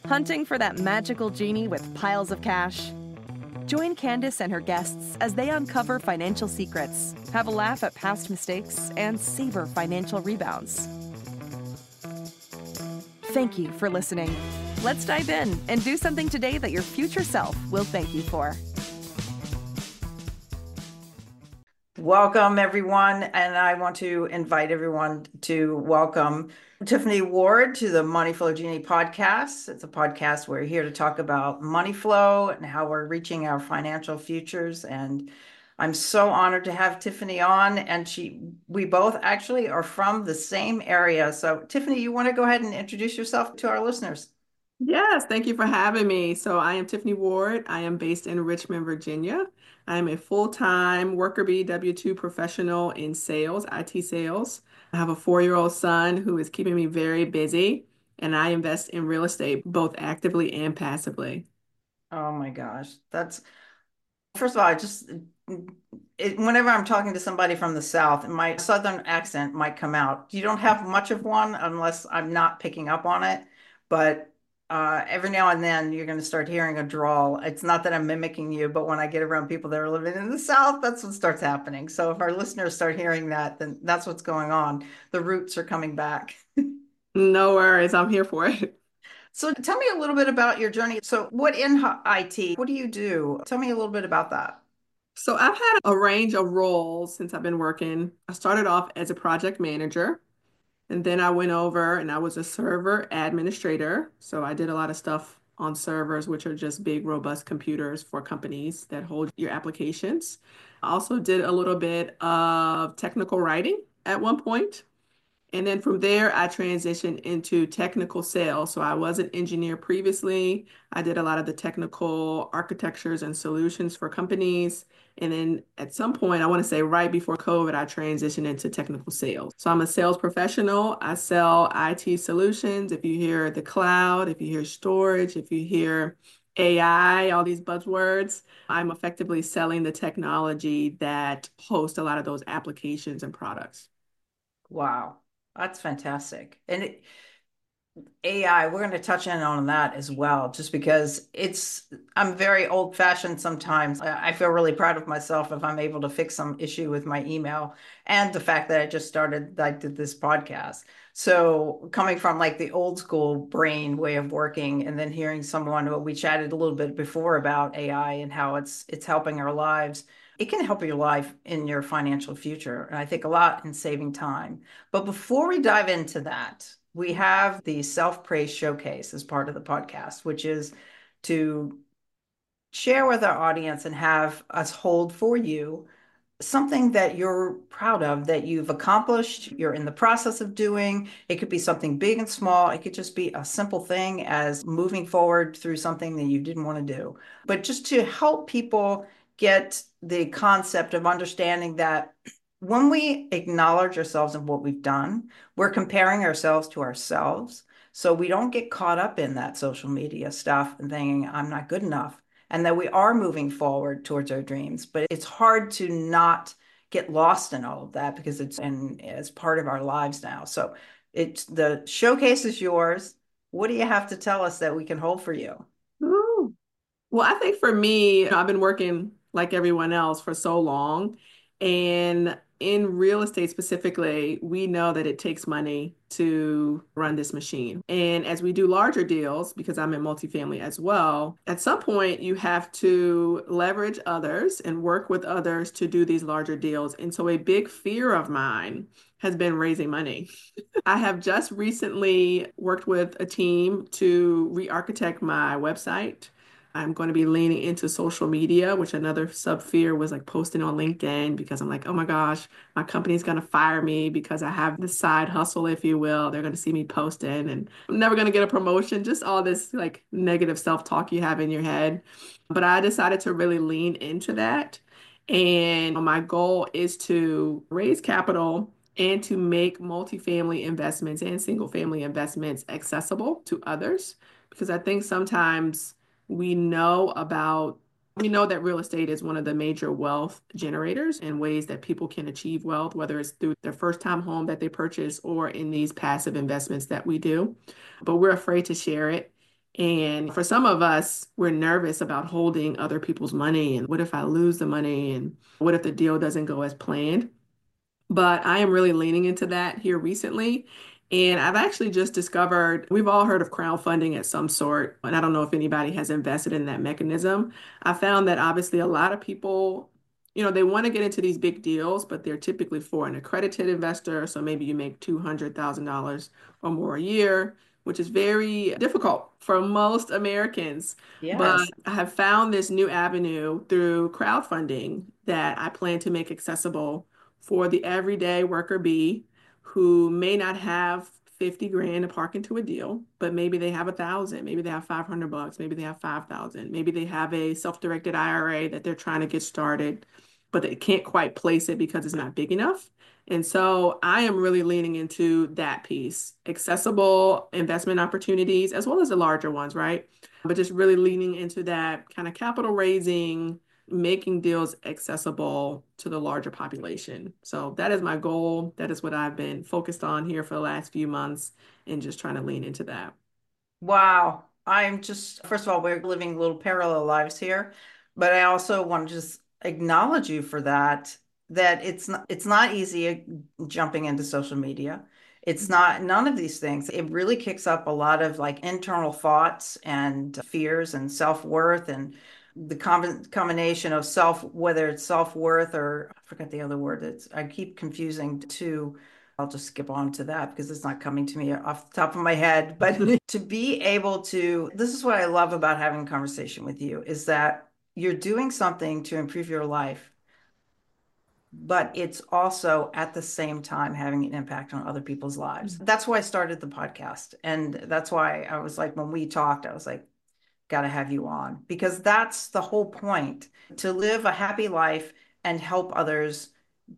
Hunting for that magical genie with piles of cash? Join Candace and her guests as they uncover financial secrets, have a laugh at past mistakes, and savor financial rebounds. Thank you for listening. Let's dive in and do something today that your future self will thank you for. Welcome, everyone. And I want to invite everyone to welcome Tiffany Ward to the Money Flow Genie podcast. It's a podcast where we're here to talk about money flow and how we're reaching our financial futures. And I'm so honored to have Tiffany on. And we both actually are from the same area. So, Tiffany, you want to go ahead and introduce yourself to our listeners? Yes, thank you for having me. So I am Tiffany Ward. I am based in Richmond, Virginia. I am a full-time worker bee W-2 professional in sales, IT sales. I have a 4-year-old son who is keeping me very busy, and I invest in real estate both actively and passively. Oh my gosh. First of all, whenever I'm talking to somebody from the South, my Southern accent might come out. You don't have much of one unless I'm not picking up on it. But every now and then you're going to start hearing a drawl. It's not that I'm mimicking you, but when I get around people that are living in the South, that's what starts happening. So if our listeners start hearing that, then that's what's going on. The roots are coming back. No worries, I'm here for it. So tell me a little bit about your journey. So what in IT, what do you do? Tell me a little bit about that. So I've had a range of roles since I've been working. I started off as a project manager. And then I went over and I was a server administrator. So I did a lot of stuff on servers, which are just big, robust computers for companies that hold your applications. I also did a little bit of technical writing at one point. And then from there, I transitioned into technical sales. So I was an engineer previously. I did a lot of the technical architectures and solutions for companies. And then at some point, I want to say right before COVID, I transitioned into technical sales. So I'm a sales professional. I sell IT solutions. If you hear the cloud, if you hear storage, if you hear AI, all these buzzwords, I'm effectively selling the technology that hosts a lot of those applications and products. Wow, that's fantastic. AI, we're going to touch in on that as well, just because I'm very old fashioned sometimes. I feel really proud of myself if I'm able to fix some issue with my email and the fact that I did this podcast. So coming from like the old school brain way of working and then hearing someone, we chatted a little bit before about AI and how it's helping our lives. It can help your life in your financial future. And I think a lot in saving time. But before we dive into that, we have the self-praise showcase as part of the podcast, which is to share with our audience and have us hold for you something that you're proud of, that you've accomplished, you're in the process of doing. It could be something big and small. It could just be a simple thing as moving forward through something that you didn't want to do. But just to help people get the concept of understanding that when we acknowledge ourselves and what we've done, we're comparing ourselves to ourselves. So we don't get caught up in that social media stuff and thinking, I'm not good enough, and that we are moving forward towards our dreams. But it's hard to not get lost in all of that because as part of our lives now. So it's the showcase is yours. What do you have to tell us that we can hold for you? Ooh. Well, I think for me, I've been working like everyone else for so long. And in real estate specifically, we know that it takes money to run this machine. And as we do larger deals, because I'm in multifamily as well, at some point you have to leverage others and work with others to do these larger deals. And so a big fear of mine has been raising money. I have just recently worked with a team to re-architect my website. I'm going to be leaning into social media, which another sub fear was like posting on LinkedIn because I'm like, oh my gosh, my company's going to fire me because I have this side hustle, if you will. They're going to see me posting and I'm never going to get a promotion, just all this like negative self-talk you have in your head. But I decided to really lean into that. And my goal is to raise capital and to make multifamily investments and single family investments accessible to others. Because I think sometimes we know about, we know that real estate is one of the major wealth generators and ways that people can achieve wealth, whether it's through their first time home that they purchase or in these passive investments that we do. But we're afraid to share it. And for some of us, we're nervous about holding other people's money. And what if I lose the money? And what if the deal doesn't go as planned? But I am really leaning into that here recently. And I've actually just discovered we've all heard of crowdfunding at some sort. And I don't know if anybody has invested in that mechanism. I found that obviously a lot of people, they want to get into these big deals, but they're typically for an accredited investor. So maybe you make $200,000 or more a year, which is very difficult for most Americans. But Yes. I have found this new avenue through crowdfunding that I plan to make accessible for the everyday worker bee who may not have 50 grand to park into a deal, but maybe they have 1,000, maybe they have $500, maybe they have 5,000, maybe they have a self-directed IRA that they're trying to get started, but they can't quite place it because it's not big enough. And so I am really leaning into that piece, accessible investment opportunities, as well as the larger ones, right? But just really leaning into that kind of capital raising, making deals accessible to the larger population. So that is my goal. That is what I've been focused on here for the last few months and just trying to lean into that. Wow. I'm just, first of all, we're living little parallel lives here, but I also want to just acknowledge you for that, that it's not easy jumping into social media. It's not none of these things. It really kicks up a lot of like internal thoughts and fears and self-worth and the combination of whether it's self-worth or I forget the other word. I keep confusing two. I'll just skip on to that because it's not coming to me off the top of my head. But to be able to, this is what I love about having a conversation with you, is that you're doing something to improve your life, but it's also at the same time having an impact on other people's lives. That's why I started the podcast. And that's why I was like, when we talked, I was like, got to have you on because that's the whole point, to live a happy life and help others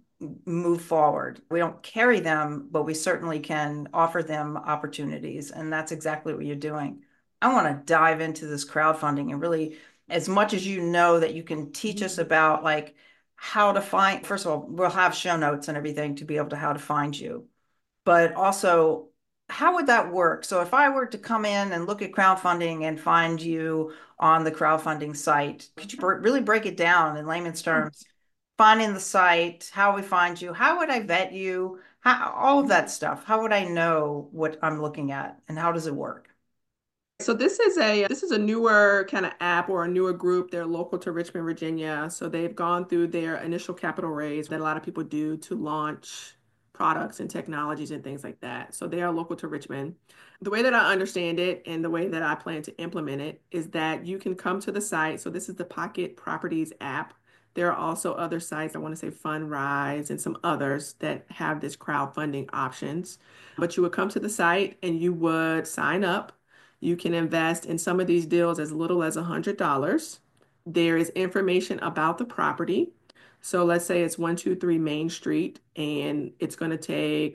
move forward. We don't carry them, but we certainly can offer them opportunities. And that's exactly what you're doing. I want to dive into this crowdfunding and really, as much as you know that you can teach us about like how to find, first of all, we'll have show notes and everything to be able to how to find you, but also how would that work? So if I were to come in and look at crowdfunding and find you on the crowdfunding site, could you really break it down in layman's terms? Finding the site, how we find you, how would I vet you, all of that stuff. How would I know what I'm looking at and how does it work? So this is a newer kind of app or a newer group. They're local to Richmond, Virginia. So they've gone through their initial capital raise that a lot of people do to launch products and technologies and things like that. So they are local to Richmond. The way that I understand it and the way that I plan to implement it is that you can come to the site. So this is the Pocket Properties app. There are also other sites, I want to say Fundrise and some others that have this crowdfunding options. But you would come to the site and you would sign up. You can invest in some of these deals as little as $100. There is information about the property. So let's say it's 123 Main Street and it's going to take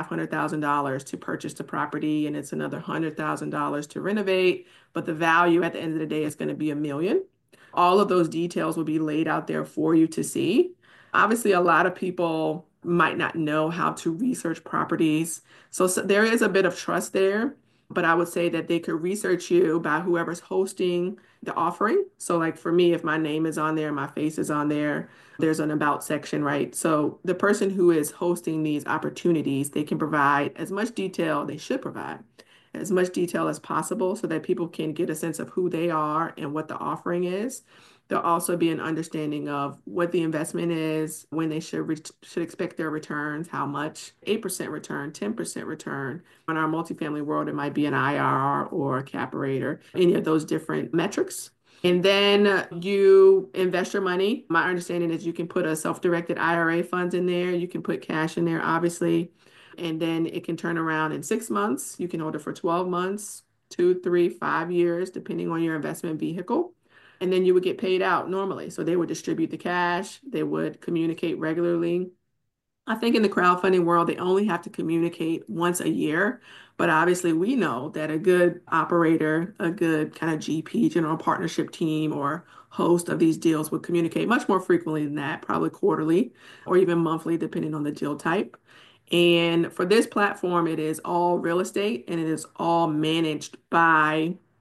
$500,000 to purchase the property and it's another $100,000 to renovate, but the value at the end of the day is going to be 1 million. All of those details will be laid out there for you to see. Obviously, a lot of people might not know how to research properties. So there is a bit of trust there, but I would say that they could research you by whoever's hosting the offering. So, like for me, if my name is on there, my face is on there, there's an about section, right? So, the person who is hosting these opportunities, they can provide as much detail, they should provide as much detail as possible so that people can get a sense of who they are and what the offering is. There'll also be an understanding of what the investment is, when they should expect their returns, how much, 8% return, 10% return. In our multifamily world, it might be an IRR or a cap rate or any of those different metrics. And then you invest your money. My understanding is you can put a self-directed IRA funds in there. You can put cash in there, obviously. And then it can turn around in 6 months. You can hold it for 12 months, 2, 3, 5 years, depending on your investment vehicle. And then you would get paid out normally. So they would distribute the cash, they would communicate regularly. I think in the crowdfunding world, they only have to communicate once a year. But obviously, we know that a good operator, a good kind of GP, general partnership team, or host of these deals would communicate much more frequently than that, probably quarterly or even monthly, depending on the deal type. And for this platform, it is all real estate and it is all managed by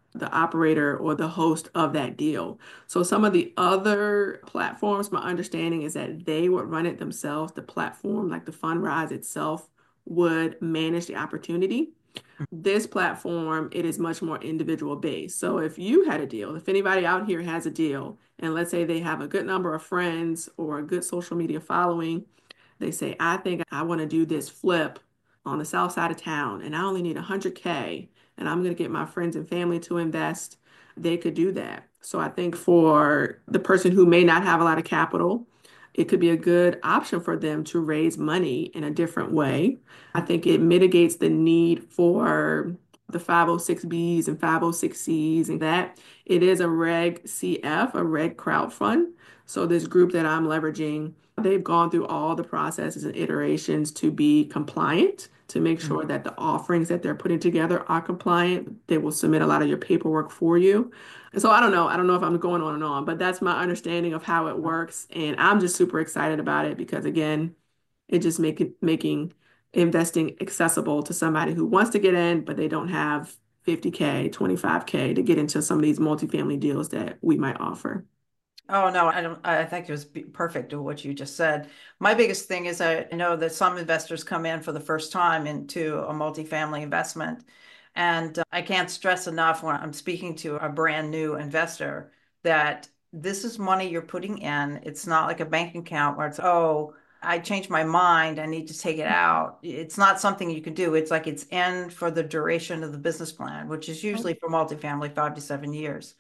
the operator or the host of that deal. So some of the other platforms, my understanding is that they would run it themselves. The platform, like the Fundrise itself, would manage the opportunity. This platform, it is much more individual based. So if you had a deal, if anybody out here has a deal, and let's say they have a good number of friends or a good social media following, they say, I think I want to do this flip on the south side of town, and I only need 100K, and I'm going to get my friends and family to invest. They could do that. So I think for the person who may not have a lot of capital, it could be a good option for them to raise money in a different way. I think it mitigates the need for the 506Bs and 506Cs and that. It is a Reg CF, a Reg crowd fund. So this group that I'm leveraging, they've gone through all the processes and iterations to be compliant, to make sure that the offerings that they're putting together are compliant. They will submit a lot of your paperwork for you. And so I don't know. I don't know if I'm going on and on, but that's my understanding of how it works. And I'm just super excited about it because again, it just making investing accessible to somebody who wants to get in, but they don't have 50K, 25K to get into some of these multifamily deals that we might offer. Oh no, I don't. I think it was perfect to what you just said. My biggest thing is I know that some investors come in for the first time into a multifamily investment, and I can't stress enough when I'm speaking to a brand new investor that this is money you're putting in. It's not like a bank account where it's, oh, I changed my mind, I need to take it out. It's not something you can do. It's like it's in for the duration of the business plan, which is usually for multifamily 5 to 7 years.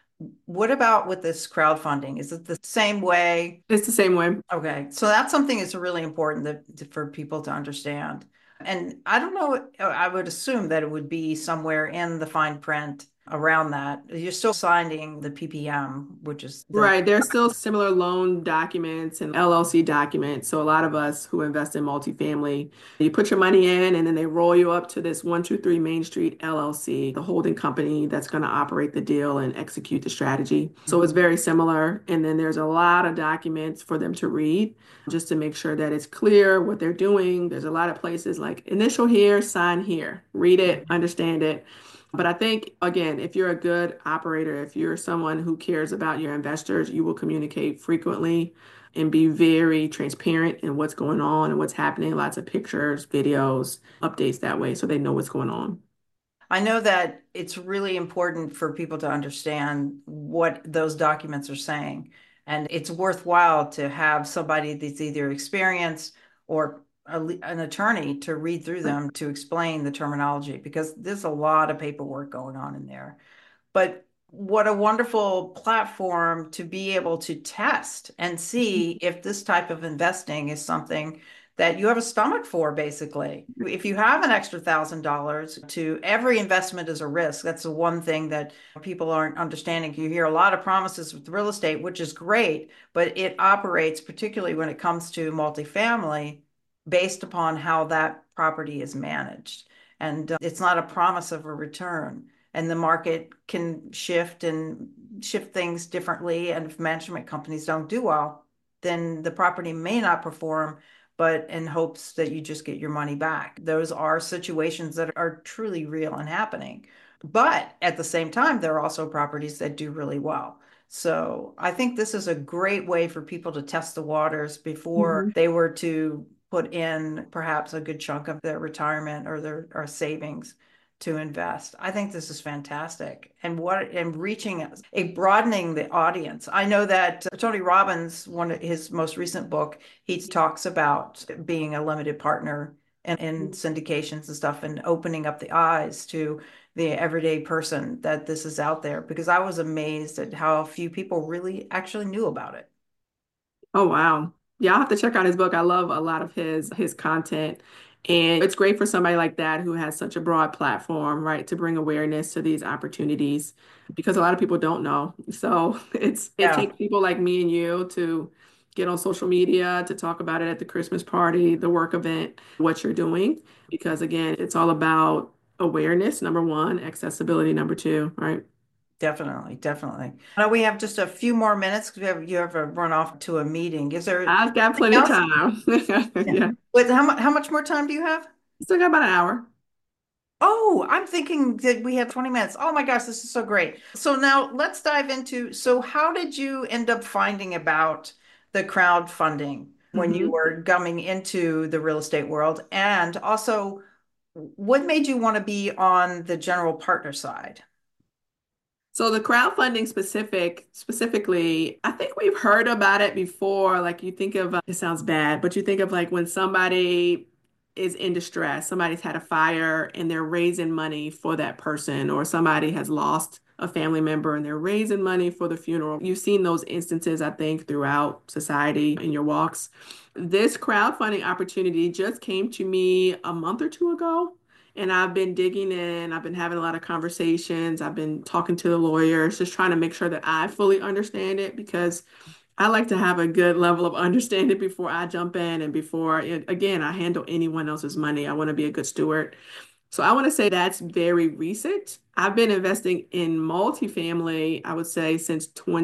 What about with this crowdfunding? Is it the same way? It's the same way. Okay, so that's something that's really important for people to understand. And I don't know, I would assume that it would be somewhere in the fine print around that. You're still signing the PPM, which is the, Right. There's still similar loan documents and LLC documents. So a lot of us who invest in multifamily, you put your money in and then they roll you up to this 123 Main Street LLC, the holding company that's going to operate the deal and execute the strategy. So it's very similar. And then there's a lot of documents for them to read just to make sure that it's clear what they're doing. There's a lot of places like initial here, sign here, read it, understand it. But I think, again, if you're a good operator, if you're someone who cares about your investors, you will communicate frequently and be very transparent in what's going on and what's happening. Lots of pictures, videos, updates that way so they know what's going on. I know that it's really important for people to understand what those documents are saying. And it's worthwhile to have somebody that's either experienced or an attorney to read through them to explain the terminology because there's a lot of paperwork going on in there. But what a wonderful platform to be able to test and see if this type of investing is something that you have a stomach for, basically. If you have an extra $1,000 to every investment is a risk. That's the one thing that people aren't understanding. You hear a lot of promises with real estate, which is great, but it operates, particularly when it comes to multifamily, based upon how that property is managed. And it's not a promise of a return and the market can shift and shift things differently. And if management companies don't do well, then the property may not perform, but in hopes that you just get your money back. Those are situations that are truly real and happening. But at the same time, there are also properties that do really well. So I think this is a great way for people to test the waters before Mhm. they were to put in perhaps a good chunk of their retirement or their or savings to invest. I think this is fantastic. And reaching a broadening the audience. I know that Tony Robbins, one of his most recent book, he talks about being a limited partner in syndications and stuff and opening up the eyes to the everyday person that this is out there because I was amazed at how few people really actually knew about it. Oh, wow. Yeah, I'll have to check out his book. I love a lot of his content. And it's great for somebody like that who has such a broad platform, right, to bring awareness to these opportunities because a lot of people don't know. So it Yeah. takes people like me and you to get on social media, to talk about it at the Christmas party, the work event, what you're doing. Because again, it's all about awareness, number one, accessibility, number two, right? Definitely, definitely. I know we have just a few more minutes because you have to run off to a meeting. Is there I've got anything plenty of else? time. Yeah. Yeah. Wait, how much more time do you have? Still got about an hour. Oh, I'm thinking that we have 20 minutes. Oh my gosh, this is so great. So now let's dive into, so how did you end up finding about the crowdfunding when you Mhm. were coming into the real estate world? And also, what made you want to be on the general partner side? So the crowdfunding specifically, I think we've heard about it before. Like you think of, it sounds bad, but you think of like when somebody is in distress, somebody's had a fire and they're raising money for that person, or somebody has lost a family member and they're raising money for the funeral. You've seen those instances, I think, throughout society in your walks. This crowdfunding opportunity just came to me a month or two ago. And I've been digging in, I've been having a lot of conversations, I've been talking to the lawyers, just trying to make sure that I fully understand it because I like to have a good level of understanding before I jump in and before, again, I handle anyone else's money. I want to be a good steward. So I want to say that's very recent. I've been investing in multifamily, I would say since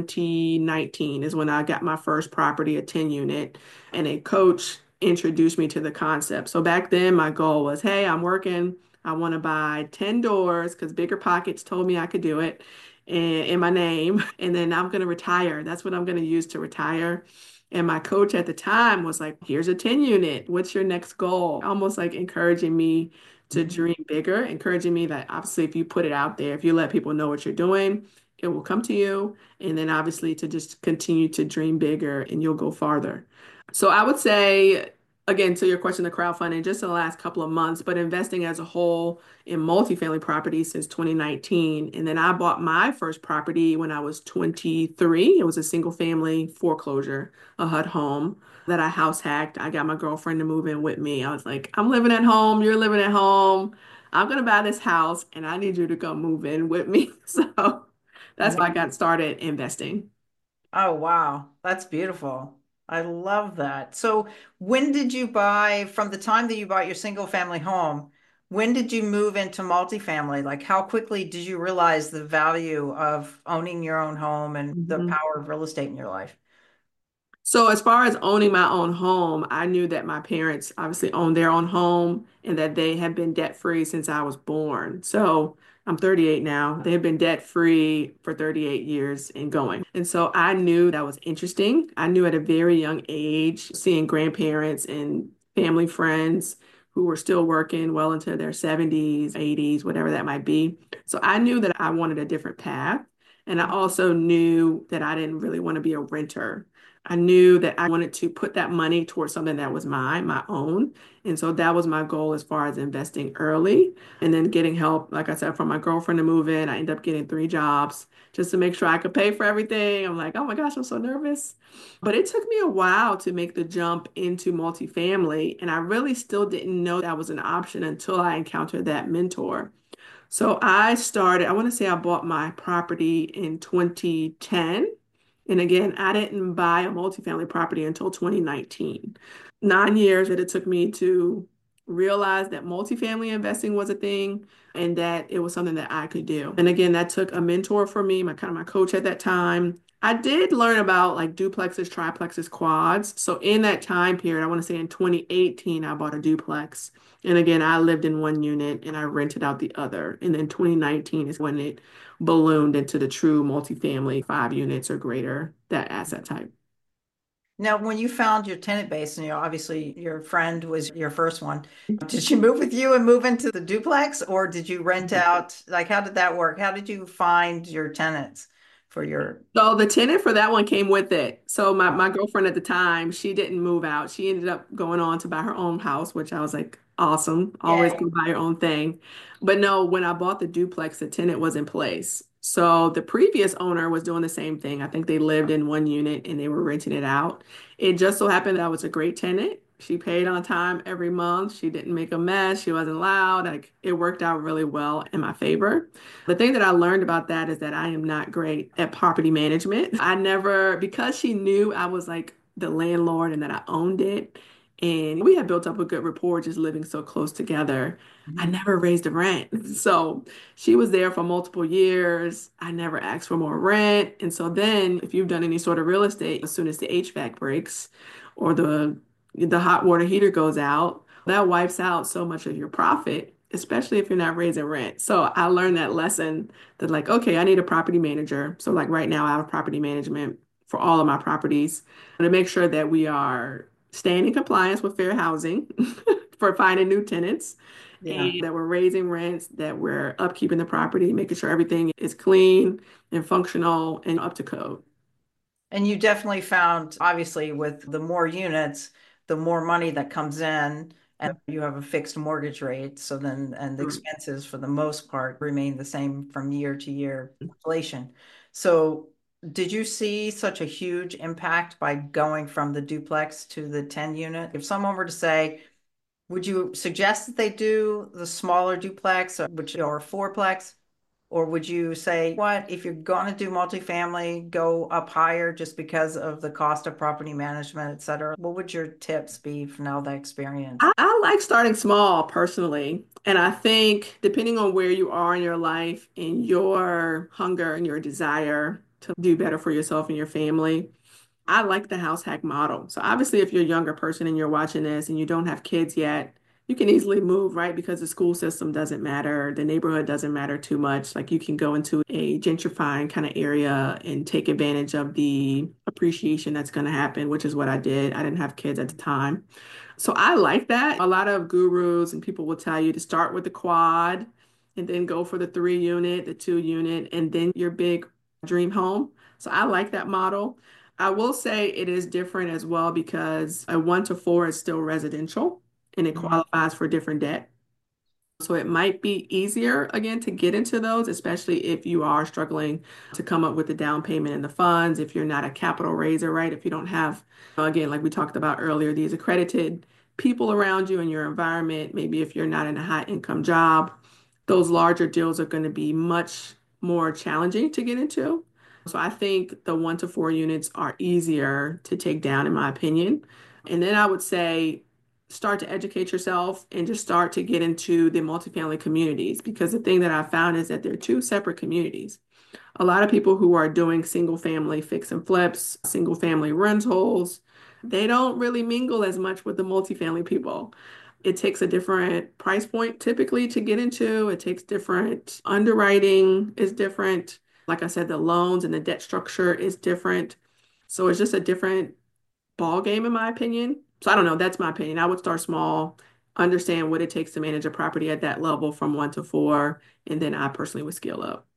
2019 is when I got my first property, a 10 unit, and a coach introduced me to the concept. So back then my goal was, hey, I'm working. I want to buy 10 doors because Bigger Pockets told me I could do it and in my name. And then I'm going to retire. That's what I'm going to use to retire. And my coach at the time was like, here's a 10 unit. What's your next goal? Almost like encouraging me to dream bigger, encouraging me that obviously if you put it out there, if you let people know what you're doing, it will come to you. And then obviously to just continue to dream bigger and you'll go farther. So I would say, again, to your question, the crowdfunding just in the last couple of months, but investing as a whole in multifamily properties since 2019. And then I bought my first property when I was 23. It was a single family foreclosure, a HUD home that I house hacked. I got my girlfriend to move in with me. I was like, I'm living at home, you're living at home. I'm gonna buy this house and I need you to come move in with me. So that's why I got started investing. Oh, wow. That's beautiful. I love that. So, when did you buy, from the time that you bought your single family home, when did you move into multifamily? Like, how quickly did you realize the value of owning your own home and the Mhm. power of real estate in your life? So as far as owning my own home, I knew that my parents obviously owned their own home and that they had been debt free since I was born. So I'm 38 now. They have been debt free for 38 years and going. And so I knew that was interesting. I knew at a very young age, seeing grandparents and family friends who were still working well into their 70s, 80s, whatever that might be. So I knew that I wanted a different path. And I also knew that I didn't really want to be a renter. I knew that I wanted to put that money towards something that was mine, my own. And so that was my goal as far as investing early and then getting help, like I said, from my girlfriend to move in. I ended up getting 3 jobs just to make sure I could pay for everything. I'm like, oh my gosh, I'm so nervous. But it took me a while to make the jump into multifamily. And I really still didn't know that was an option until I encountered that mentor. So I started, I want to say I bought my property in 2010. And again, I didn't buy a multifamily property until 2019. 9 years that it took me to realize that multifamily investing was a thing and that it was something that I could do. And again, that took a mentor for me, my kind of my coach at that time. I did learn about like duplexes, triplexes, quads. So in that time period, I want to say in 2018, I bought a duplex. And again, I lived in one unit and I rented out the other. And then 2019 is when it ballooned into the true multifamily, 5 units or greater, that asset type. Now, when you found your tenant base, and obviously your friend was your first one, did she move with you and move into the duplex, or did you rent out? Like, how did that work? How did you find your tenants for your? So the tenant for that one came with it. So my girlfriend at the time, she didn't move out. She ended up going on to buy her own house, which I was like, awesome. Always Yay. go buy your own thing. But no, when I bought the duplex, the tenant was in place. So the previous owner was doing the same thing. I think they lived in one unit and they were renting it out. It just so happened that I was a great tenant. She paid on time every month. She didn't make a mess. She wasn't loud. Like it worked out really well in my favor. The thing that I learned about that is that I am not great at property management. I never, because she knew I was like the landlord and that I owned it, and we had built up a good rapport just living so close together. I Mhm. never raised the rent. So she was there for multiple years. I never asked for more rent. And so then if you've done any sort of real estate, as soon as the HVAC breaks or the hot water heater goes out, that wipes out so much of your profit. especially if you're not raising rent. So I learned that lesson that like, okay, I need a property manager. So like right now I have property management for all of my properties to make sure that we are staying in compliance with fair housing for finding new tenants Yeah. and that we're raising rents, that we're upkeeping the property, making sure everything is clean and functional and up to code. And you definitely found, obviously, with the more units, the more money that comes in, and you have a fixed mortgage rate. So then, and the expenses for the most part remain the same from year to year inflation. So, did you see such a huge impact by going from the duplex to the 10 unit? If someone were to say, would you suggest that they do the smaller duplex, or fourplex? Or would you say, what, if you're going to do multifamily, go up higher just because of the cost of property management, et cetera? What would your tips be from all that experience? I like starting small personally. And I think depending on where you are in your life and your hunger and your desire to do better for yourself and your family, I like the house hack model. So obviously, if you're a younger person and you're watching this and you don't have kids yet, you can easily move, right? Because the school system doesn't matter, the neighborhood doesn't matter too much. Like you can go into a gentrifying kind of area and take advantage of the appreciation that's going to happen, which is what I did. I didn't have kids at the time. So I like that. A lot of gurus and people will tell you to start with the quad and then go for the 3 unit, the 2 unit, and then your big dream home. So I like that model. I will say it is different as well because a 1 to 4 is still residential and it Mhm. qualifies for different debt. So it might be easier again to get into those, especially if you are struggling to come up with the down payment and the funds, if you're not a capital raiser, right? If you don't have, again, like we talked about earlier, these accredited people around you in your environment, maybe if you're not in a high income job, those larger deals are going to be much more challenging to get into. So I think the 1 to 4 units are easier to take down, in my opinion. And then I would say, start to educate yourself and just start to get into the multifamily communities because the thing that I found is that they're two separate communities. A lot of people who are doing single family fix and flips, single family rentals, they don't really mingle as much with the multifamily people. It takes a different price point typically to get into. It takes different underwriting is different. Like I said, the loans and the debt structure is different. So it's just a different ball game, in my opinion. So I don't know. That's my opinion. I would start small, understand what it takes to manage a property at that level from 1 to 4, and then I personally would scale up.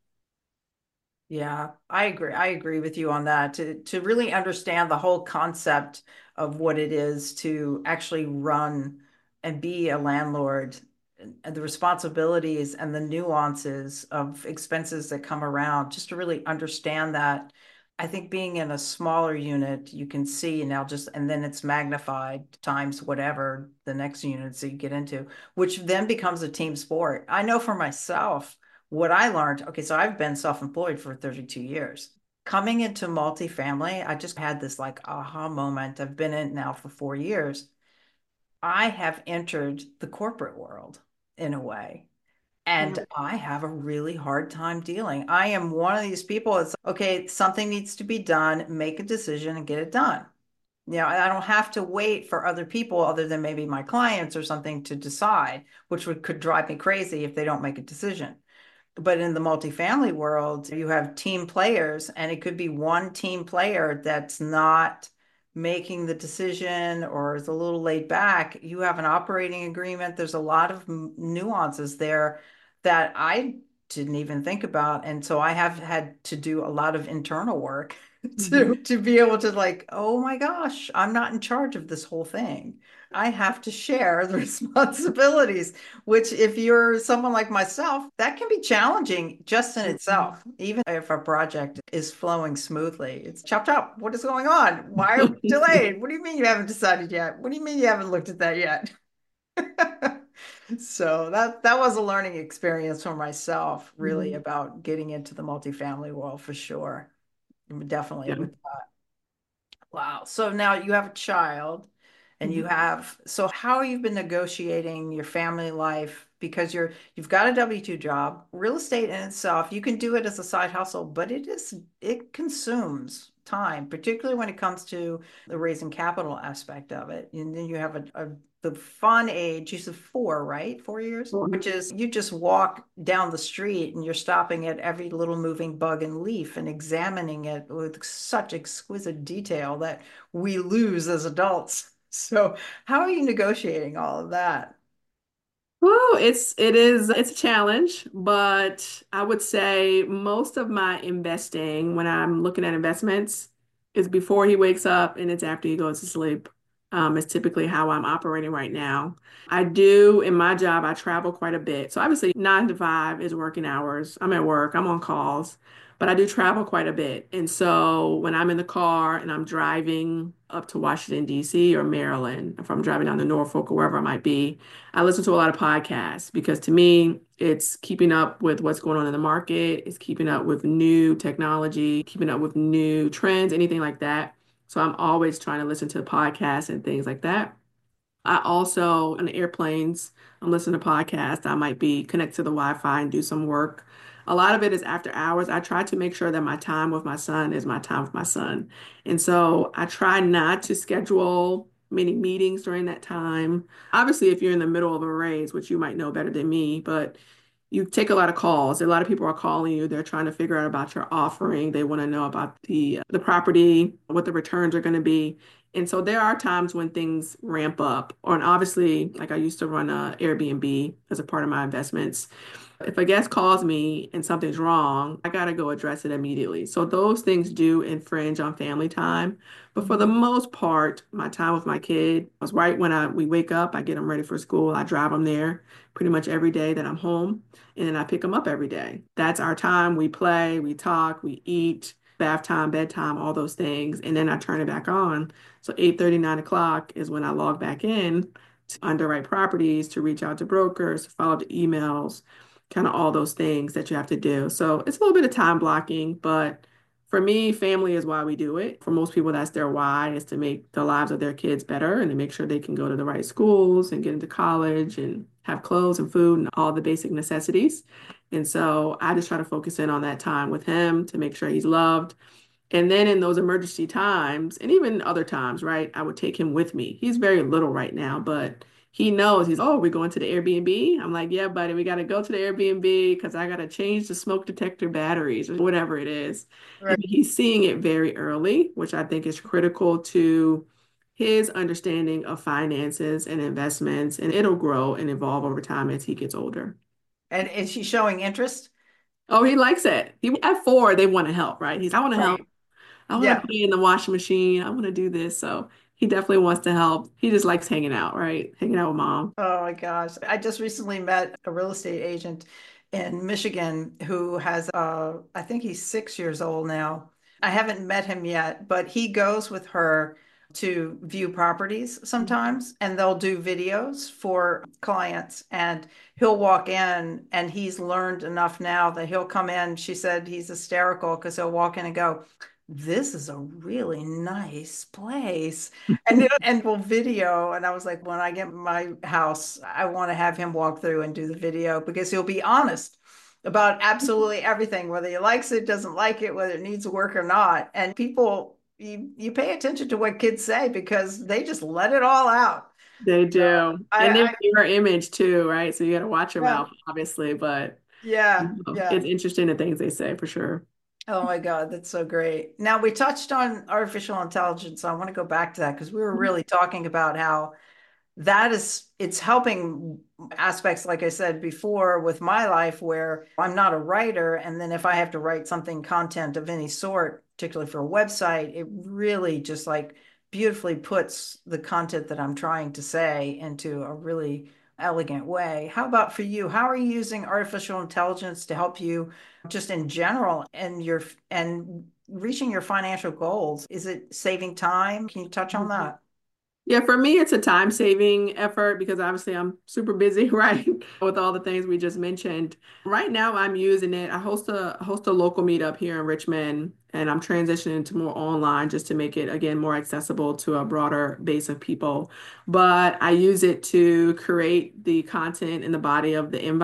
Yeah, I agree. I agree with you on that. To really understand the whole concept of what it is to actually run and be a landlord, and the responsibilities and the nuances of expenses that come around, just to really understand that. I think being in a smaller unit, you can see now just, and then it's magnified times whatever the next units that you get into, which then becomes a team sport. I know for myself what I learned, okay, so I've been self-employed for 32 years. Coming into multifamily, I just had this like aha moment. I've been in now for 4 years. I have entered the corporate world in a way, and Yeah. I have a really hard time dealing. I am one of these people. It's okay, something needs to be done, make a decision and get it done. I don't have to wait for other people other than maybe my clients or something to decide, which could drive me crazy if they don't make a decision. But in the multifamily world, you have team players, and it could be one team player that's not making the decision or is a little laid back. You have an operating agreement. There's a lot of nuances there that I didn't even think about. And so I have had to do a lot of internal work Mhm. to be able to like, oh my gosh, I'm not in charge of this whole thing. I have to share the responsibilities, which if you're someone like myself, that can be challenging just in itself, even if a project is flowing smoothly. It's chop chop. What is going on? Why are we delayed? What do you mean you haven't decided yet? What do you mean you haven't looked at that yet? So that was a learning experience for myself, really, Mhm. about getting into the multifamily world for sure. Definitely Yeah. with wow. So now you have a child and you Mhm. have, so how you've been negotiating your family life because you've got a W-2 job. Real estate in itself, you can do it as a side hustle, but it consumes time, particularly when it comes to the raising capital aspect of it. And then you have a the fun age, you said 4, right? 4 years, which is you just walk down the street and you're stopping at every little moving bug and leaf and examining it with such exquisite detail that we lose as adults. So, how are you negotiating all of that? Well, it's a challenge, but I would say most of my investing when I'm looking at investments is before he wakes up and it's after he goes to sleep. Is typically how I'm operating right now. I do in my job, I travel quite a bit. So obviously 9 to 5 is working hours. I'm at work, I'm on calls, but I do travel quite a bit. And so when I'm in the car and I'm driving up to Washington, D.C. or Maryland, if I'm driving down to Norfolk or wherever I might be, I listen to a lot of podcasts because to me, it's keeping up with what's going on in the market, it's keeping up with new technology, keeping up with new trends, anything like that. So I'm always trying to listen to podcasts and things like that. I also, on airplanes, I'm listening to podcasts. I might be connected to the Wi-Fi and do some work. A lot of it is after hours. I try to make sure that my time with my son is my time with my son. And so I try not to schedule many meetings during that time. Obviously, if you're in the middle of a raise, which you might know better than me, but you take a lot of calls. A lot of people are calling you. They're trying to figure out about your offering. They want to know about the property, what the returns are going to be. And so there are times when things ramp up. Or and obviously, like I used to run a Airbnb as a part of my investments. If a guest calls me and something's wrong, I got to go address it immediately. So those things do infringe on family time. But for the most part, my time with my kid was right when we wake up, I get them ready for school. I drive them there pretty much every day that I'm home, and then I pick them up every day. That's our time. We play, we talk, we eat, bath time, bedtime, all those things, and then I turn it back on. So 8:30, 9 o'clock is when I log back in to underwrite properties, to reach out to brokers, to follow the emails, kind of all those things that you have to do. So it's a little bit of time blocking, but for me, family is why we do it. For most people, that's their why, is to make the lives of their kids better and to make sure they can go to the right schools and get into college and have clothes and food and all the basic necessities. And so I just try to focus in on that time with him to make sure he's loved. And then in those emergency times, and even other times, right, I would take him with me. He's very little right now, but he knows oh, we're going to the Airbnb. I'm like, yeah, buddy, we got to go to the Airbnb because I got to change the smoke detector batteries or whatever it is. And Right. he's seeing it very early, which I think is critical to his understanding of finances and investments. And it'll grow and evolve over time as he gets older. And is she showing interest? Oh, he likes it. At 4, they want to help, right? I want to help. Right. I want to Yeah. put it in the washing machine. I want to do this. So he definitely wants to help. He just likes hanging out, right? Hanging out with mom. Oh my gosh. I just recently met a real estate agent in Michigan who has, I think he's 6 years old now. I haven't met him yet, but he goes with her to view properties sometimes, and they'll do videos for clients. And he'll walk in, and he's learned enough now that he'll come in. She said he's hysterical because he'll walk in and go, "This is a really nice place." And we'll video. And I was like, when I get my house, I want to have him walk through and do the video because he'll be honest about absolutely everything, whether he likes it, doesn't like it, whether it needs work or not. And people, you pay attention to what kids say because they just let it all out. They So do. And they're I mirror image too, right? So you got to watch your yeah, mouth, obviously, but yeah, yeah. it's interesting the things they say for sure. Oh my God, that's so great. Now we touched on artificial intelligence. So I want to go back to that because we were really talking about how that is it's helping aspects like I said before with my life where I'm not a writer, and then if I have to write something content of any sort, particularly for a website, it really just like beautifully puts the content that I'm trying to say into a really elegant way. How about for you? How are you using artificial intelligence to help you just in general and your and reaching your financial goals? Is it saving time? Can you touch on Mhm. that? Yeah, for me, it's a time saving effort because obviously I'm super busy, right? With all the things we just mentioned. Right now, I'm using it. I host a local meetup here in Richmond, and I'm transitioning to more online just to make it again more accessible to a broader base of people. But I use it to create the content in the body of the invite.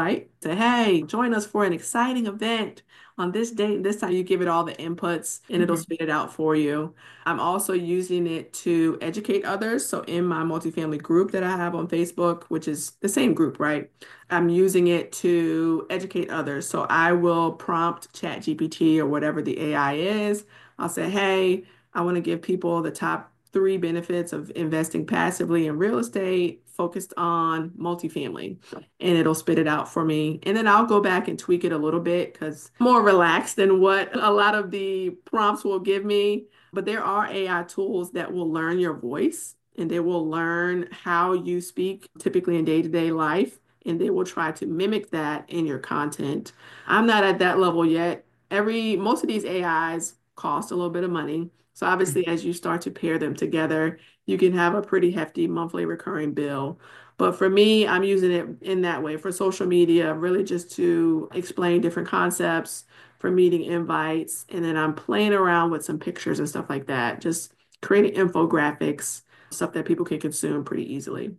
say, hey, join us for an exciting event on this date. This time you give it all the inputs and it'll Mhm. spit it out for you. I'm also using it to educate others. So in my multifamily group that I have on Facebook, which is the same group, right? I'm using it to educate others. So I will prompt ChatGPT or whatever the AI is. I'll say, hey, I want to give people the top three benefits of investing passively in real estate focused on multifamily, and it'll spit it out for me. And then I'll go back and tweak it a little bit because I'm more relaxed than what a lot of the prompts will give me. But there are AI tools that will learn your voice and they will learn how you speak typically in day-to-day life, and they will try to mimic that in your content. I'm not at that level yet. Most of these AIs cost a little bit of money. So obviously, as you start to pair them together, you can have a pretty hefty monthly recurring bill. But for me, I'm using it in that way for social media, really just to explain different concepts for meeting invites. And then I'm playing around with some pictures and stuff like that, just creating infographics, stuff that people can consume pretty easily.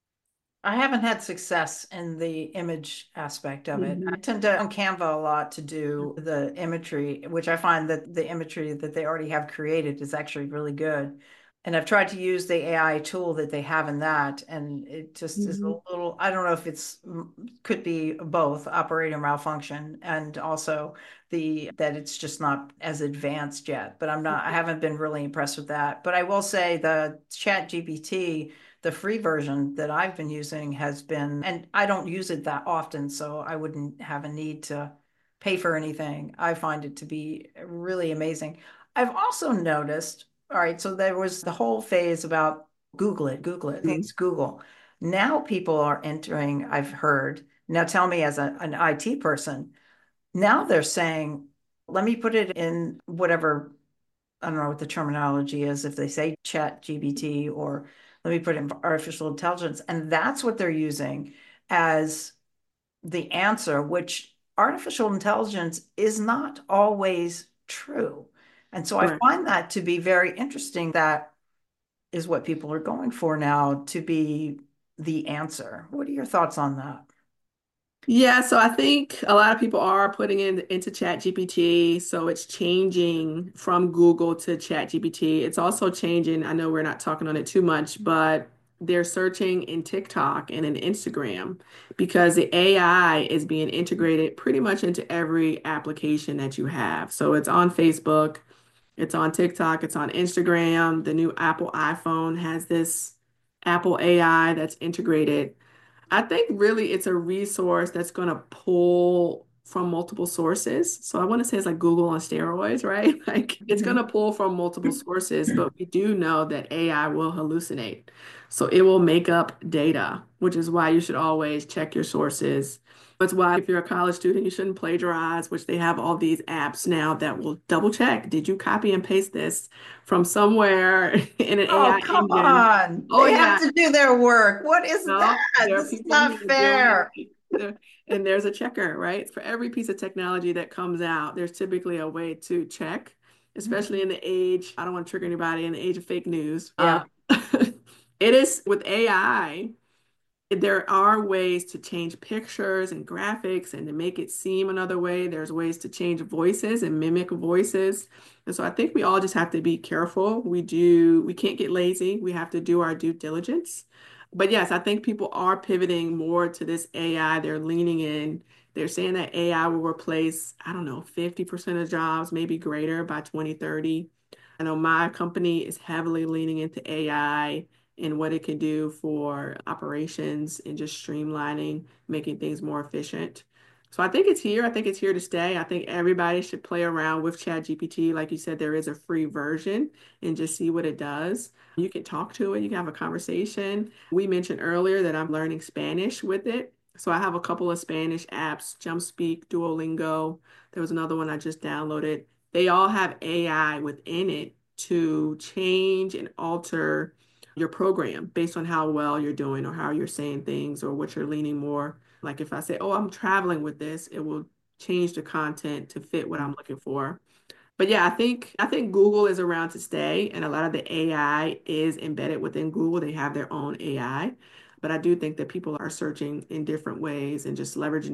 I haven't had success in the image aspect of it. I Mhm. tend to on Canva a lot to do the imagery, which I find that the imagery that they already have created is actually really good. And I've tried to use the AI tool that they have in that, and it just is a Mhm. little, I don't know if it's could be both operator malfunction and also the that it's just not as advanced yet. But I haven't been really impressed with that. But I will say the Chat GPT, the free version that I've been using has been, and I don't use it that often, so I wouldn't have a need to pay for anything. I find it to be really amazing. I've also noticed, all right, so there was the whole phase about Google it. I think Mhm. it's Google. Now people are entering, I've heard, now tell me as an IT person, now they're saying, let me put it in whatever, I don't know what the terminology is, if they say chat GBT or let me put in artificial intelligence. And that's what they're using as the answer, which artificial intelligence is not always true. And so I Correct. find that to be very interesting. That is what people are going for now to be the answer. What are your thoughts on that? Yeah, so I think a lot of people are putting in into ChatGPT. So it's changing from Google to ChatGPT. It's also changing. I know we're not talking on it too much, but they're searching in TikTok and in Instagram because the AI is being integrated pretty much into every application that you have. So it's on Facebook, it's on TikTok, it's on Instagram. The new Apple iPhone has this Apple AI that's integrated. I think really it's a resource that's going to pull from multiple sources. So I want to say it's like Google on steroids, right? Like it's going to Mhm. pull from multiple sources, but we do know that AI will hallucinate. So it will make up data, which is why you should always check your sources. That's why if you're a college student, you shouldn't plagiarize, which they have all these apps now that will double check. Did you copy and paste this from somewhere in an AI Oh, come engine? on. Oh They have yeah, to do their work. What is no, that? there are This is people not who are doing fair. it. And there's a checker, right? For every piece of technology that comes out, there's typically a way to check, especially in the age, I don't want to trigger anybody, in the age of fake news. Yeah. It is with AI, there are ways to change pictures and graphics and to make it seem another way. There's ways to change voices and mimic voices. And so I think we all just have to be careful. We can't get lazy. We have to do our due diligence. But yes, I think people are pivoting more to this AI. They're leaning in. They're saying that AI will replace, I don't know, 50% of jobs, maybe greater by 2030. I know my company is heavily leaning into AI and what it can do for operations and just streamlining, making things more efficient. So I think it's here. I think it's here to stay. I think everybody should play around with ChatGPT. Like you said, there is a free version and just see what it does. You can talk to it, you can have a conversation. We mentioned earlier that I'm learning Spanish with it. So I have a couple of Spanish apps, JumpSpeak, Duolingo. There was another one I just downloaded. They all have AI within it to change and alter your program based on how well you're doing or how you're saying things or what you're leaning more. Like if I say, oh, I'm traveling with this, it will change the content to fit what I'm looking for. But yeah, I think Google is around to stay, and a lot of the AI is embedded within Google. They have their own AI, but I do think that people are searching in different ways and just leveraging it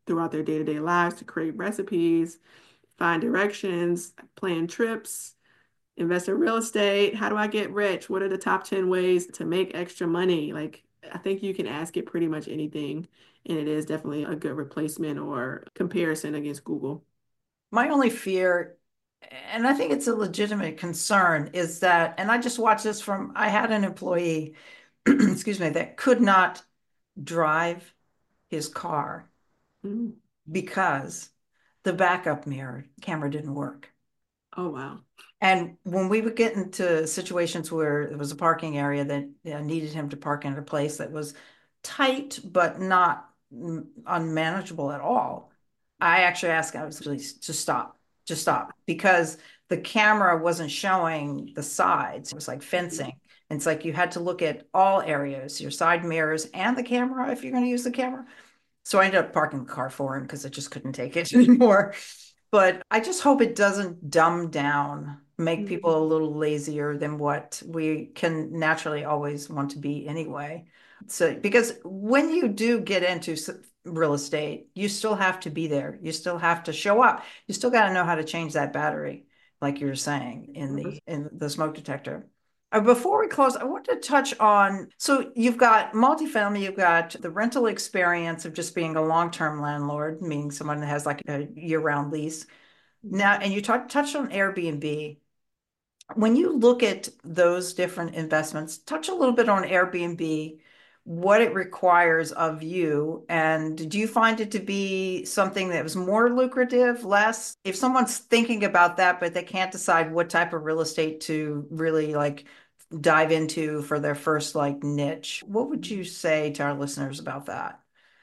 throughout their day-to-day lives to create recipes, find directions, plan trips, invest in real estate. How do I get rich? What are the top 10 ways to make extra money? Like, I think you can ask it pretty much anything, and it is definitely a good replacement or comparison against Google. My only fear, and I think it's a legitimate concern, is that, and I just watched this from, I had an employee, excuse me, that could not drive his car Mm. because the backup mirror camera didn't work. Oh, wow. And when we would get into situations where there was a parking area that needed him to park in a place that was tight but not unmanageable at all, I actually asked, I was like, just stop, because the camera wasn't showing the sides. It was like fencing. And it's like you had to look at all areas, your side mirrors and the camera if you're going to use the camera. So I ended up parking the car for him because I just couldn't take it anymore. But I just hope it doesn't dumb down, make people a Mhm. little lazier than what we can naturally always want to be anyway. So, because when you do get into real estate, you still have to be there. You still have to show up. You still got to know how to change that battery, like you were saying in the smoke detector. Before we close, I want to touch on, so you've got multifamily, you've got the rental experience of just being a long-term landlord, meaning someone that has like a year-round lease. Now, and you touched on Airbnb. When you look at those different investments, touch a little bit on Airbnb, what it requires of you, and do you find it to be something that was more lucrative, less? If someone's thinking about that, but they can't decide what type of real estate to really like dive into for their first like niche, what would you say to our listeners about that?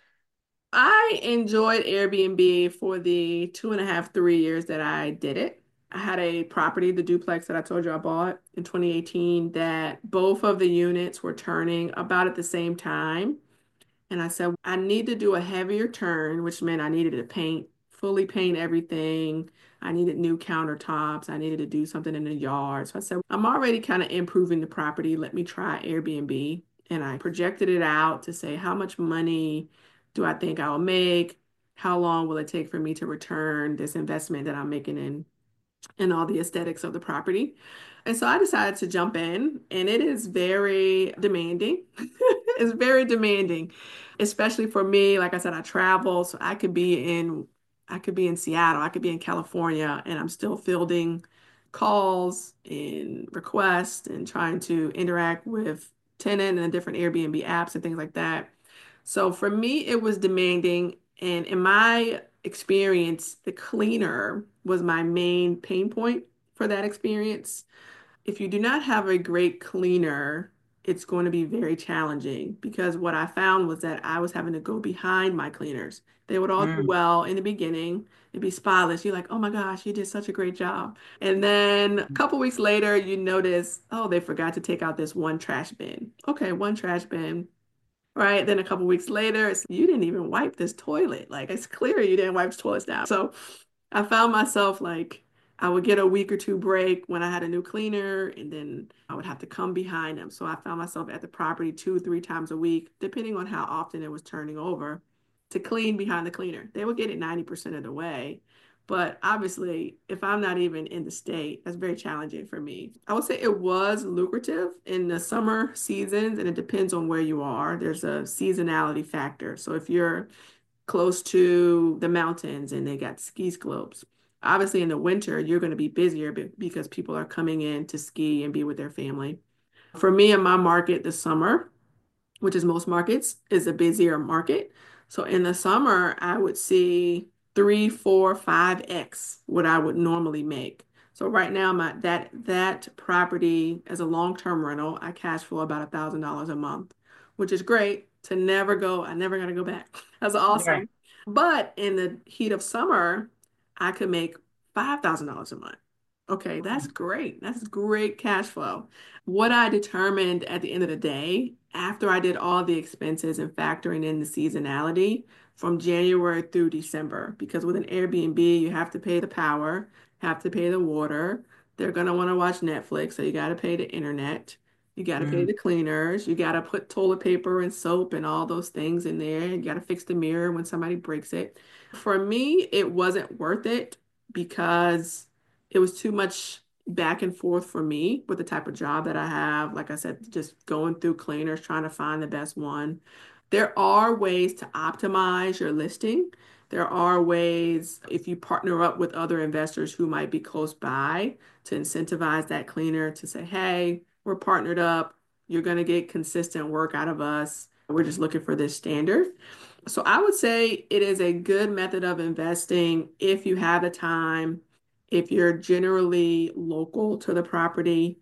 I enjoyed Airbnb for the 2.5, 3 years that I did it. I had a property, the duplex that I told you I bought in 2018, that both of the units were turning about at the same time. And I said, I need to do a heavier turn, which meant I needed to paint, fully paint everything. I needed new countertops. I needed to do something in the yard. So I said, I'm already kind of improving the property. Let me try Airbnb. And I projected it out to say, how much money do I think I'll make? How long will it take for me to return this investment that I'm making in and all the aesthetics of the property. And so I decided to jump in, and it is very demanding. It's very demanding, especially for me. Like I said, I travel, so I could be in Seattle, I could be in California, and I'm still fielding calls and requests and trying to interact with tenant and the different Airbnb apps and things like that. So for me, it was demanding. And in my experience, the cleaner was my main pain point for that experience. If you do not have a great cleaner, it's going to be very challenging because what I found was that I was having to go behind my cleaners. They would all do Mm. well in the beginning. It'd be spotless. You're like, oh my gosh, you did such a great job. And then a couple weeks later, you notice, oh, they forgot to take out this one trash bin. Okay, one trash bin. Right. Then a couple weeks later, you didn't even wipe this toilet. Like it's clear you didn't wipe the toilets down. So I found myself like I would get a week or two break when I had a new cleaner, and then I would have to come behind them. So I found myself at the property 2, 3 times a week, depending on how often it was turning over, to clean behind the cleaner. They would get it 90% of the way. But obviously, if I'm not even in the state, that's very challenging for me. I would say it was lucrative in the summer seasons, and it depends on where you are. There's a seasonality factor. So if you're close to the mountains and they got ski slopes, obviously in the winter, you're going to be busier because people are coming in to ski and be with their family. For me in my market, the summer, which is most markets, is a busier market. So in the summer, I would see 3, 4, 5x what I would normally make. So right now, my that property as a long-term rental, I cash flow about $1,000 a month, which is great to never go. I never got to go back. That's Right. awesome. But in the heat of summer, I could make $5,000 a month. Okay, that's great. That's great cash flow. What I determined at the end of the day, after I did all the expenses and factoring in the seasonality from January through December, because with an Airbnb, you have to pay the power, have to pay the water. They're going to want to watch Netflix, so you got to pay the internet. You got to pay Mm. the cleaners. You got to put toilet paper and soap and all those things in there. You got to fix the mirror when somebody breaks it. For me, it wasn't worth it because it was too much back and forth for me with the type of job that I have. Like I said, just going through cleaners, trying to find the best one. There are ways to optimize your listing. There are ways if you partner up with other investors who might be close by to incentivize that cleaner to say, hey, we're partnered up. You're going to get consistent work out of us. We're just looking for this standard. So I would say it is a good method of investing if you have the time, if you're generally local to the property,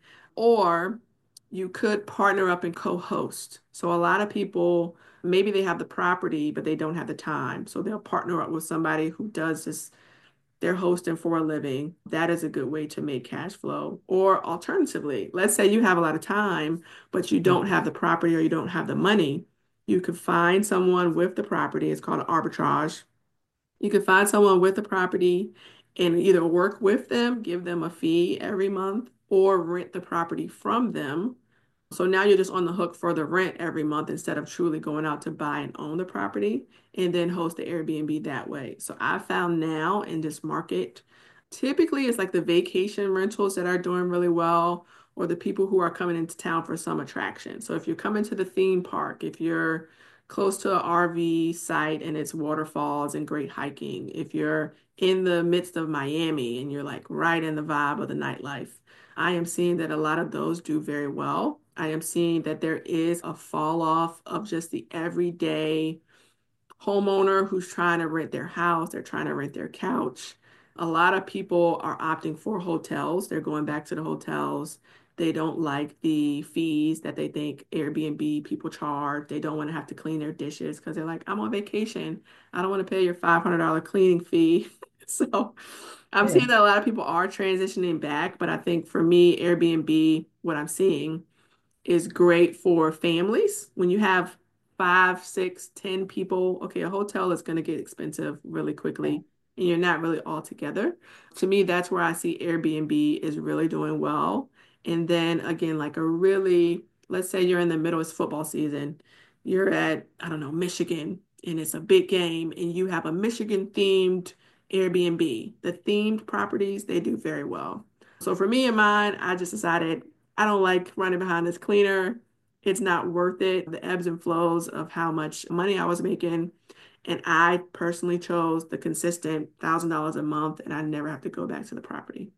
or you could partner up and co-host. So a lot of people, maybe they have the property, but they don't have the time. So they'll partner up with somebody who does this, they're hosting for a living. That is a good way to make cash flow. Or alternatively, let's say you have a lot of time, but you don't have the property or you don't have the money. You could find someone with the property. It's called arbitrage. You could find someone with the property and either work with them, give them a fee every month, or rent the property from them. So now you're just on the hook for the rent every month instead of truly going out to buy and own the property and then host the Airbnb that way. So I found now in this market, typically it's like the vacation rentals that are doing really well or the people who are coming into town for some attraction. So if you're coming to the theme park, if you're close to an RV site and it's waterfalls and great hiking, if you're in the midst of Miami and you're like right in the vibe of the nightlife, I am seeing that a lot of those do very well. I am seeing that there is a fall off of just the everyday homeowner who's trying to rent their house, they're trying to rent their couch. A lot of people are opting for hotels. They're going back to the hotels. They don't like the fees that they think Airbnb people charge. They don't want to have to clean their dishes because they're like, I'm on vacation. I don't want to pay your $500 cleaning fee. So I'm Yeah. seeing that a lot of people are transitioning back, but I think for me, Airbnb, what I'm seeing is great for families. When you have five, six, 10 people, okay, a hotel is going to get expensive really quickly and you're not really all together. To me, that's where I see Airbnb is really doing well. And then again, like a really, let's say you're in the middle of football season, you're at, I don't know, Michigan, and it's a big game, and you have a Michigan themed Airbnb. The themed properties, they do very well. So for me and mine, I just decided I don't like running behind this cleaner. It's not worth it. The ebbs and flows of how much money I was making. And I personally chose the consistent $1,000 a month, and I never have to go back to the property.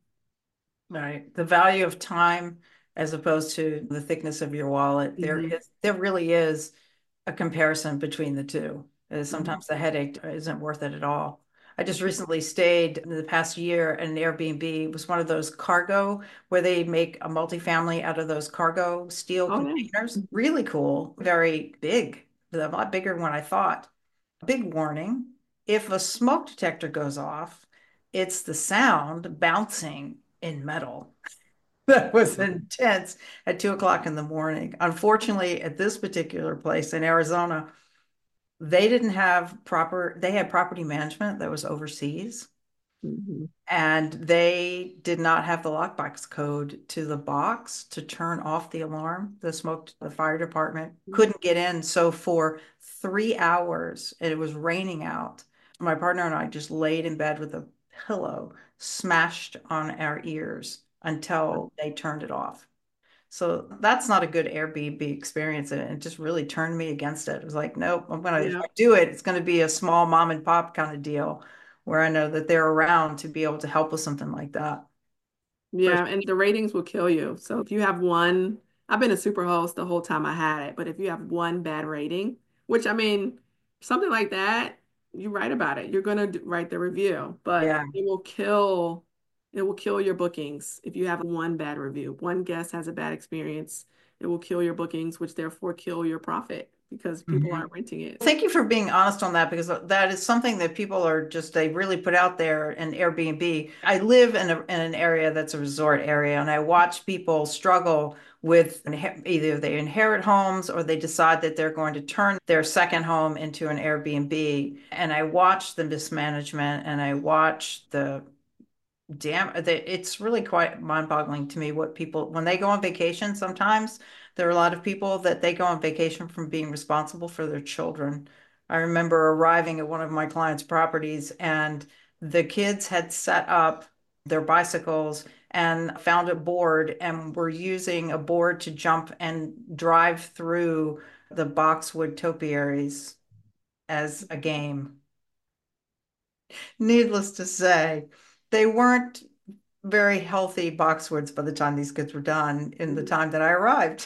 Right. The value of time as opposed to the thickness of your wallet. Hmm. There really is a comparison between the two. Hmm. Sometimes the headache isn't worth it at all. I just recently stayed in the past year in an Airbnb. It was one of those cargo where they make a multifamily out of those cargo steel Oh, yeah. containers. Really cool, very big, a lot bigger than what I thought. Big warning, if a smoke detector goes off, it's the sound bouncing in metal. That was intense at 2 o'clock in the morning. Unfortunately, at this particular place in Arizona, they had property management that was overseas, Hmm. and they did not have the lockbox code to the box to turn off the alarm. The fire department couldn't get in. So for 3 hours, and it was raining out, my partner and I just laid in bed with a pillow smashed on our ears until they turned it off. So that's not a good Airbnb experience. And it just really turned me against it. It was like, nope, if Yeah. I do it, it's going to be a small mom and pop kind of deal where I know that they're around to be able to help with something like that. For Yeah, and the ratings will kill you. So if you have one, I've been a super host the whole time I had it, but if you have one bad rating, which I mean, something like that, you write about it. You're gonna write the review, but yeah. it will kill your bookings if you have one bad review. One guest has a bad experience, it will kill your bookings, which therefore kill your profit because people Mhm. aren't renting it. Thank you for being honest on that because that is something that people are just, they really put out there in Airbnb. I live in an area that's a resort area, and I watch people struggle with either they inherit homes or they decide that they're going to turn their second home into an Airbnb. And I watch the mismanagement and I watch the it's really quite mind-boggling to me what people, when they go on vacation, sometimes there are a lot of people that they go on vacation from being responsible for their children. I remember arriving at one of my clients' properties and the kids had set up their bicycles and found a board and were using a board to jump and drive through the boxwood topiaries as a game. Needless to say, they weren't very healthy boxwoods by the time these kids were done in the time that I arrived.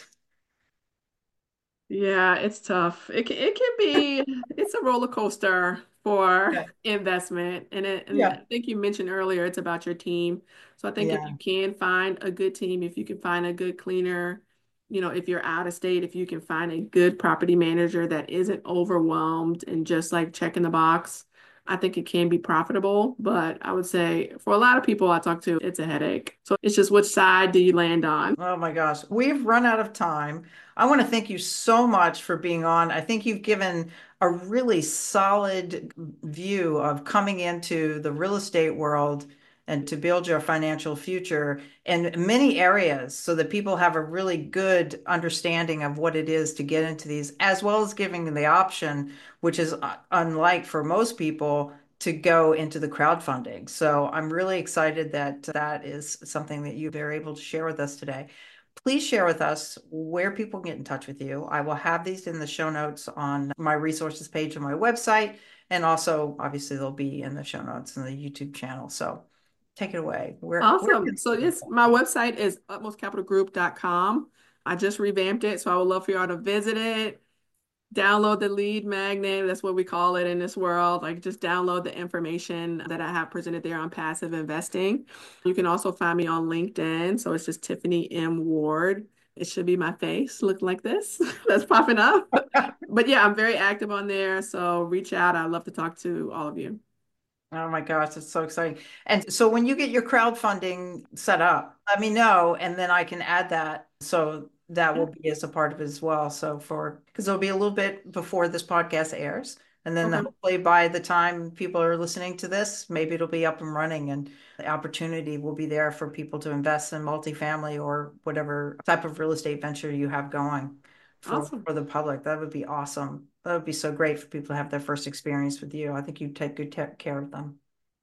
Yeah, it's tough. It can be it's a roller coaster for Yeah. investment. And Yeah. I think you mentioned earlier it's about your team. So I think if Yeah. you can find a good team, if you can find a good cleaner, if you're out of state, if you can find a good property manager that isn't overwhelmed and just like checking the box, I think it can be profitable. But I would say for a lot of people I talk to, it's a headache. So it's just which side do you land on? Oh my gosh, we've run out of time. I want to thank you so much for being on. I think you've given a really solid view of coming into the real estate world and to build your financial future in many areas so that people have a really good understanding of what it is to get into these, as well as giving them the option, which is unlike for most people, to go into the crowdfunding. So I'm really excited that that is something that you are able to share with us today. Please share with us where people can get in touch with you. I will have these in the show notes on my resources page on my website. And also, obviously, they'll be in the show notes in the YouTube channel. So take it away. Where Awesome. can So people yes, go? my website is utmostcapitalgroup.com. I just revamped it, so I would love for y'all to visit it. Download the lead magnet. That's what we call it in this world. Like just download the information that I have presented there on passive investing. You can also find me on LinkedIn. So it's just Tiffany M. Ward. It should be my face looking like this. That's popping up. But yeah, I'm very active on there. So reach out. I'd love to talk to all of you. Oh my gosh, it's so exciting. And so when you get your crowdfunding set up, let me know and then I can add that. So that will be as a part of it as well. So because it'll be a little bit before this podcast airs. And then Okay. hopefully by the time people are listening to this, maybe it'll be up and running and the opportunity will be there for people to invest in multifamily or whatever type of real estate venture you have going Awesome. for the public. That would be awesome. That would be so great for people to have their first experience with you. I think you take good care of them.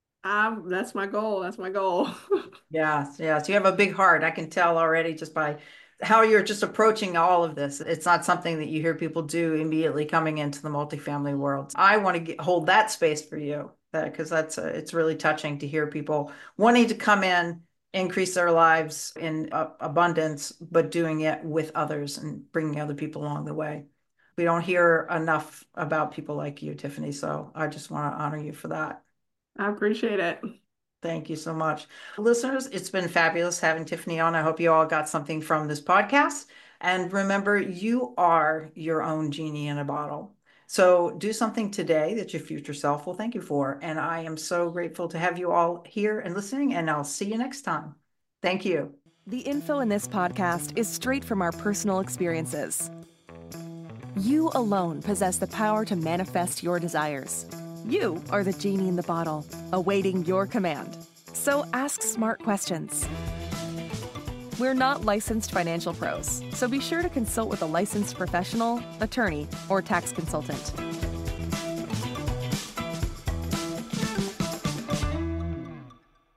That's my goal. That's my goal. Yeah, yeah. So you have a big heart. I can tell already just by how you're just approaching all of this. It's not something that you hear people do immediately coming into the multifamily world. I want to hold that space for you because it's really touching to hear people wanting to come in, increase their lives in abundance, but doing it with others and bringing other people along the way. We don't hear enough about people like you, Tiffany. So I just want to honor you for that. I appreciate it. Thank you so much. Listeners, it's been fabulous having Tiffany on. I hope you all got something from this podcast. And remember, you are your own genie in a bottle. So do something today that your future self will thank you for. And I am so grateful to have you all here and listening, and I'll see you next time. Thank you. The info in this podcast is straight from our personal experiences. You alone possess the power to manifest your desires. You are the genie in the bottle, awaiting your command. So ask smart questions. We're not licensed financial pros, so be sure to consult with a licensed professional, attorney, or tax consultant.